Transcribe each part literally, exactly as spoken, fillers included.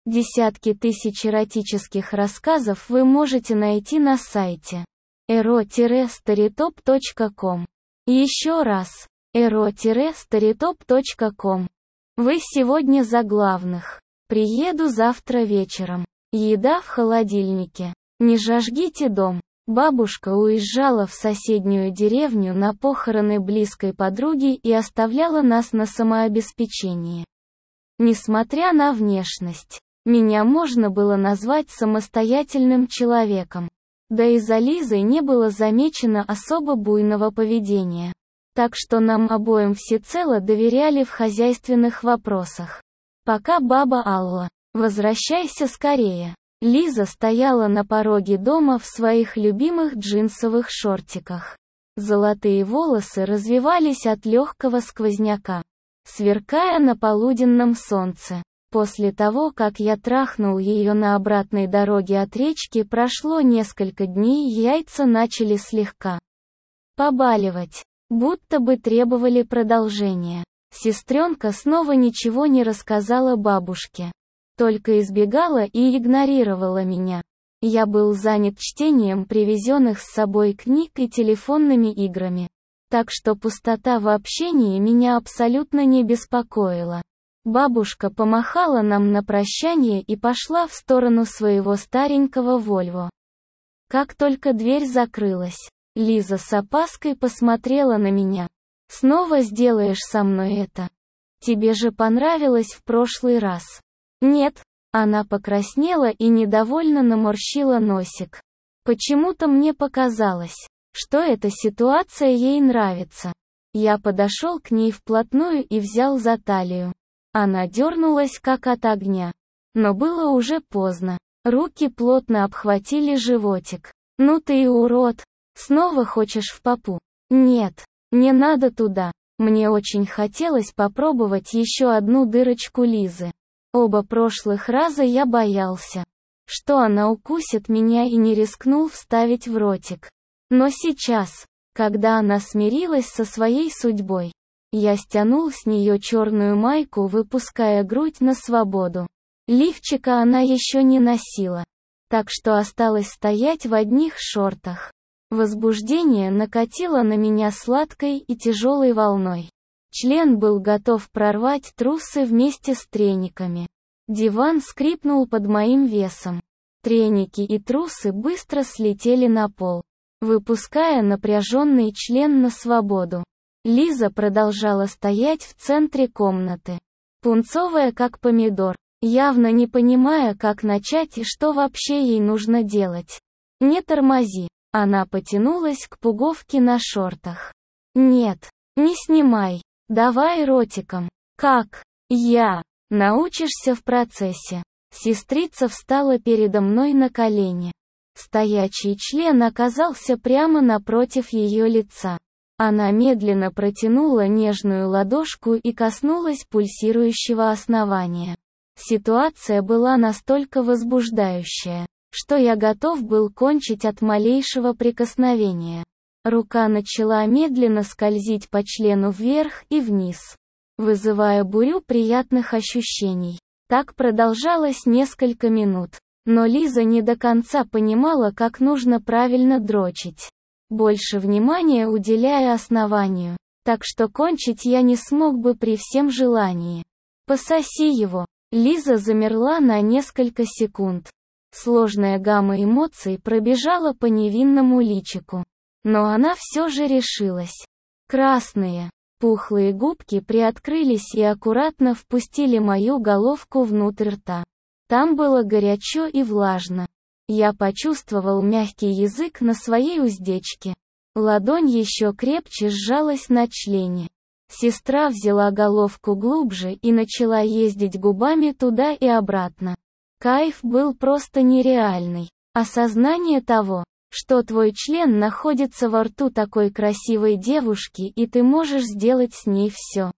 Десятки тысяч эротических рассказов вы можете найти на сайте эро старитоп точка ком. Еще раз, эро старитоп точка ком. Вы сегодня за главных. Приеду завтра вечером. Еда в холодильнике. Не жажгите дом. Бабушка уезжала в соседнюю деревню на похороны близкой подруги и оставляла нас на самообеспечении. Несмотря на внешность, меня можно было назвать самостоятельным человеком. Да и за Лизой не было замечено особо буйного поведения. Так что нам обоим всецело доверяли в хозяйственных вопросах. Пока баба Алла, возвращайся скорее. Лиза стояла на пороге дома в своих любимых джинсовых шортиках. Золотые волосы развивались от легкого сквозняка, сверкая на полуденном солнце. После того, как я трахнул ее на обратной дороге от речки, прошло несколько дней, и яйца начали слегка побаливать, будто бы требовали продолжения. Сестренка снова ничего не рассказала бабушке, только избегала и игнорировала меня. Я был занят чтением привезенных с собой книг и телефонными играми, так что пустота в общении меня абсолютно не беспокоила. Бабушка помахала нам на прощание и пошла в сторону своего старенького Вольво. Как только дверь закрылась, Лиза с опаской посмотрела на меня. «Снова сделаешь со мной это? Тебе же понравилось в прошлый раз». «Нет». Она покраснела и недовольно наморщила носик. Почему-то мне показалось, что эта ситуация ей нравится. Я подошел к ней вплотную и взял за талию. Она дернулась как от огня. Но было уже поздно. Руки плотно обхватили животик. «Ну ты и урод! Снова хочешь в попу?» «Нет, не надо туда». Мне очень хотелось попробовать еще одну дырочку Лизы. Оба прошлых раза я боялся, что она укусит меня, и не рискнул вставить в ротик. Но сейчас, когда она смирилась со своей судьбой, я стянул с нее черную майку, выпуская грудь на свободу. Лифчика она еще не носила, так что осталось стоять в одних шортах. Возбуждение накатило на меня сладкой и тяжелой волной. Член был готов прорвать трусы вместе с трениками. Диван скрипнул под моим весом. Треники и трусы быстро слетели на пол, выпуская напряженный член на свободу. Лиза продолжала стоять в центре комнаты, пунцовая как помидор, явно не понимая, как начать и что вообще ей нужно делать. «Не тормози». Она потянулась к пуговке на шортах. «Нет, не снимай. Давай ротиком». «Как?» «Я. Научишься в процессе». Сестрица встала передо мной на колени. Стоячий член оказался прямо напротив ее лица. Она медленно протянула нежную ладошку и коснулась пульсирующего основания. Ситуация была настолько возбуждающая, что я готов был кончить от малейшего прикосновения. Рука начала медленно скользить по члену вверх и вниз, вызывая бурю приятных ощущений. Так продолжалось несколько минут, но Лиза не до конца понимала, как нужно правильно дрочить, больше внимания уделяя основанию, так что кончить я не смог бы при всем желании. «Пососи его». Лиза замерла на несколько секунд. Сложная гамма эмоций пробежала по невинному личику. Но она все же решилась. Красные, пухлые губки приоткрылись и аккуратно впустили мою головку внутрь рта. Там было горячо и влажно. Я почувствовал мягкий язык на своей уздечке. Ладонь еще крепче сжалась на члене. Сестра взяла головку глубже и начала ездить губами туда и обратно. Кайф был просто нереальный. Осознание того, что твой член находится во рту такой красивой девушки, и ты можешь сделать с ней все,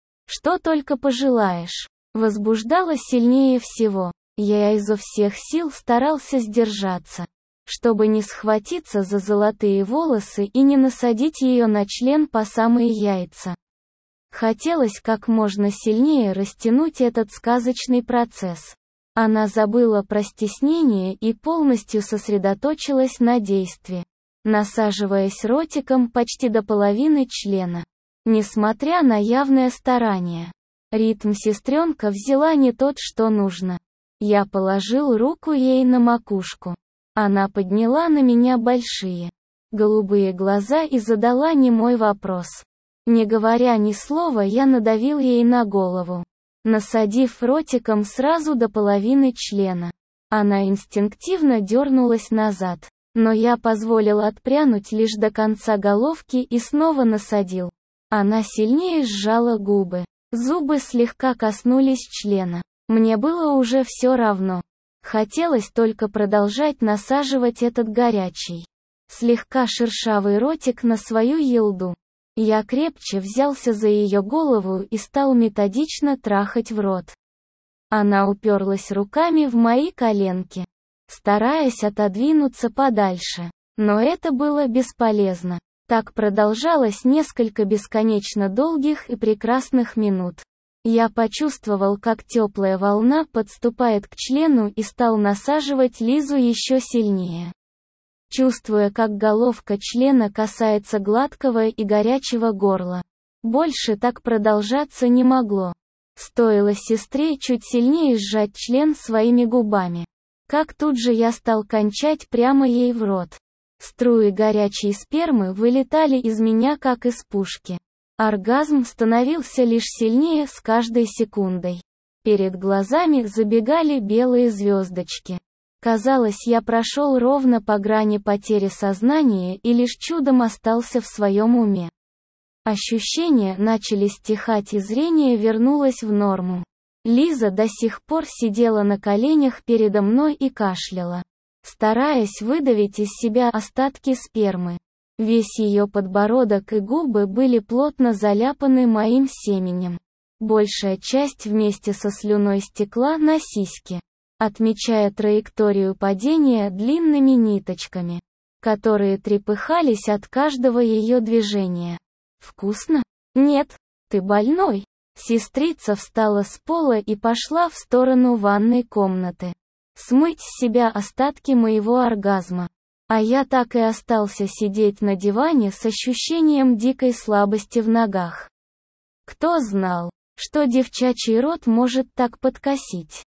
что только пожелаешь, возбуждало сильнее всего. Я изо всех сил старался сдержаться, чтобы не схватиться за золотые волосы и не насадить ее на член по самые яйца. Хотелось как можно сильнее растянуть этот сказочный процесс. Она забыла про стеснение и полностью сосредоточилась на действии, насаживаясь ротиком почти до половины члена. Несмотря на явное старание, ритм сестренка взяла не тот, что нужно. Я положил руку ей на макушку. Она подняла на меня большие, голубые глаза и задала немой вопрос. Не говоря ни слова, я надавил ей на голову, насадив ротиком сразу до половины члена. Она инстинктивно дернулась назад, но я позволил отпрянуть лишь до конца головки и снова насадил. Она сильнее сжала губы. Зубы слегка коснулись члена. Мне было уже все равно. Хотелось только продолжать насаживать этот горячий, слегка шершавый ротик на свою елду. Я крепче взялся за ее голову и стал методично трахать в рот. Она уперлась руками в мои коленки, стараясь отодвинуться подальше. Но это было бесполезно. Так продолжалось несколько бесконечно долгих и прекрасных минут. Я почувствовал, как теплая волна подступает к члену и стал насаживать Лизу еще сильнее. Чувствуя, как головка члена касается гладкого и горячего горла. Больше так продолжаться не могло. Стоило сестре чуть сильнее сжать член своими губами, как тут же я стал кончать прямо ей в рот. Струи горячей спермы вылетали из меня как из пушки. Оргазм становился лишь сильнее с каждой секундой. Перед глазами забегали белые звездочки. Казалось, я прошел ровно по грани потери сознания и лишь чудом остался в своем уме. Ощущения начали стихать и зрение вернулось в норму. Лиза до сих пор сидела на коленях передо мной и кашляла, стараясь выдавить из себя остатки спермы. Весь ее подбородок и губы были плотно заляпаны моим семенем. Большая часть вместе со слюной стекла на сиськи, отмечая траекторию падения длинными ниточками, которые трепыхались от каждого ее движения. «Вкусно? Нет, ты больной?» Сестрица встала с пола и пошла в сторону ванной комнаты, смыть с себя остатки моего оргазма. А я так и остался сидеть на диване с ощущением дикой слабости в ногах. Кто знал, что девчачий рот может так подкосить?